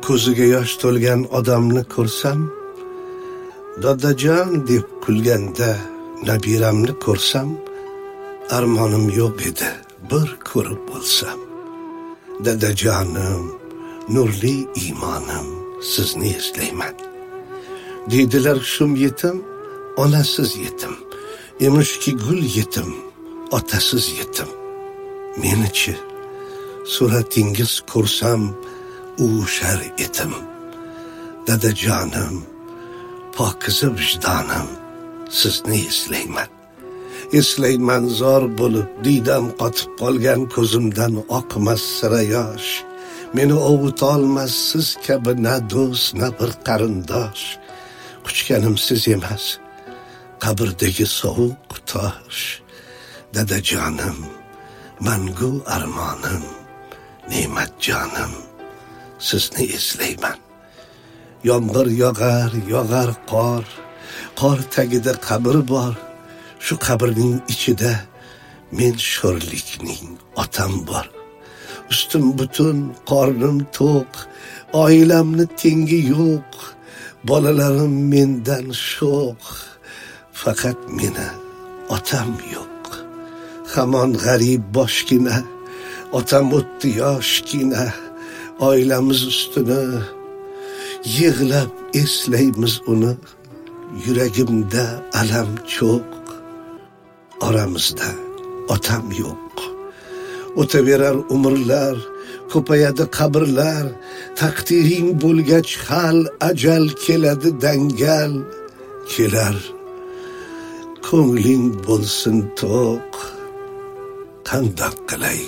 ko'ziga yosh to'lgan odamni ko'rsam, dadajon deb kulganda nabiramni ko'rsam, armonim yo'q edi bir ko'rib bo'lsam. Dadajonim, nurli imonim, sizni eslayman. Deydilar shum yetim, onasiz yetim, emishki gul yetim, otasiz yetim. Menichi suratingiz ko'rsam uvushar edim. Dadajonim, pokiza vijdonim, sizni eslayman. Eslayman zor bo'lib, diydam qotib qolgan ko'zimdan oqmas sira yosh. Meni ovutolmas siz kabi na do'st, na bir qarindosh. Quchganim siz emas, qabrdagi sovuq tosh. Dadajonim, mangu armonim, ne'mat jonim, sizni eslayman. Yomg'ir yog'ar qor, qor tagida qabr bor. Shu qabrning ichida men sho'rlikning otam bor. Ustim butun, qornim to'q, oilamni tengi yo'q. Bolalarim mendan sho'x, faqat meni otam yo'q. Hamon g'arib boshgina, otam o'tdi yoshgina. Oilamiz ustini yig'lab eslaymiz uni. Yuragimda alam cho'q, oramizda otam yo'q. O'taverar umrlar, ko'payadi qabrlar. Taqdiring bo'lgach hal, ajal keladi dangal. Kelar, ko'ngling bo'lsin to'q. Qandoq qilay,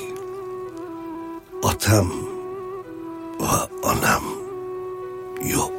otam va onam yo'q.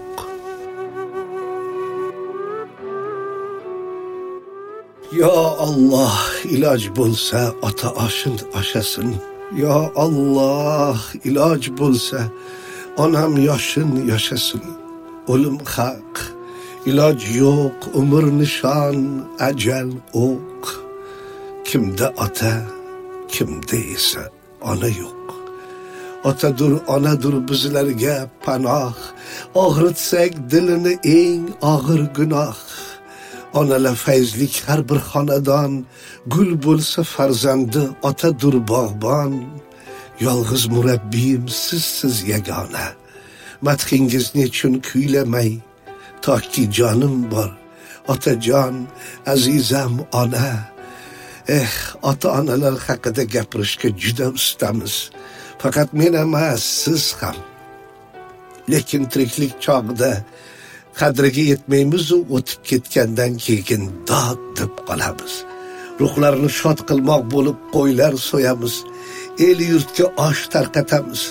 Yo Allah, iloj bo'lsa ota oshin oshasin. Yo Allah, iloj bo'lsa onam yoshin yashasin. O'lim haq, iloj yo'q, umr nishon, ajal o'q. Kimda ota, kimda esa ona yo'q. Otadur, onadur bizlarga panoh. Og'ritsak dilini eng og'ir gunoh. Onalar fayzlik har bir xonadon, gul bo'lsa farzandi otadur bog'bon. Yolg'iz murabbiyim sizsiz yagona. Madhingiz nechun kuylamay, toki jonim bor. Otajon, azizam ona. Ota-onalar haqida gapirishga juda ustamiz. Faqat men emas, siz ham. Lekin tiriklik chog'ida qadriga yetmaymiz, o'tib ketgandan keyin dod deb qolamiz. Ruhlarni shod qilmoq bo'lib qo'ylar so'yamiz. El yurtga osh tarqatamiz.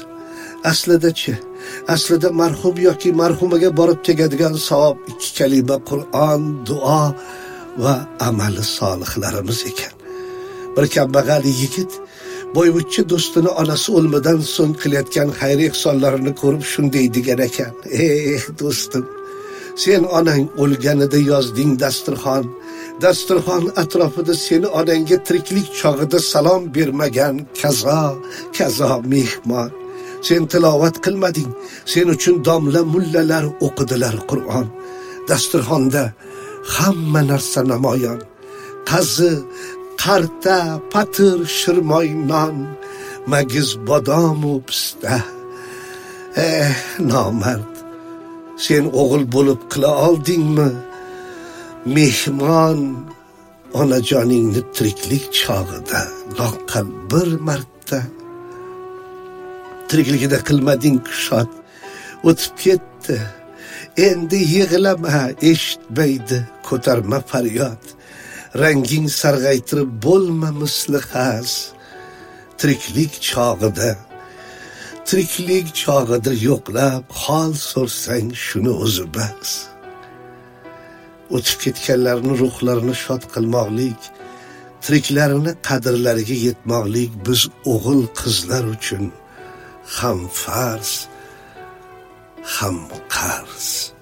Aslida marhum yoki marhumaga borib tegadigan savob 2 kalima Qur'on, duo va amali solihlarimiz ekan. Bir kambag'al yigit boyvuchcha do'stini onasi o'lmadan so'ng qilayotgan xayr ehsonlarini ko'rib shunday degan ekan: do'stim, sen onang o'lganida yozding dasturxon atrofida seni onangga tiriklik chog'ida salom bermagan kazo mehmon. Sen tilovat qilmading, sen uchun domla mullalar o'qidilar Qur'on. Dasturxonda hamma narsa namoyon. Qazi, qarta, patir, shirmoy non, magiz bodom u pista. Nomard, sen o'g'il bo'lib qila oldingmi? Mehmon onajoningni tiriklik chog'ida loqqal bir marta. Tirikligida qilmading kushod, o'tib ketdi. Endi yig'lama, eshitmaydi ko'tarma faryod. Ranging sarg'aytirib bo'lma misli xas. Tiriklik chog'ida yo'qlab hol so'rsang shuni o'zi bas. O'tib ketganlarni ruhlarini shod qilmoqlik, tiriklarini qadrlariga yetmoqlik biz o'g'il qizlar uchun ham farz, ham qarz.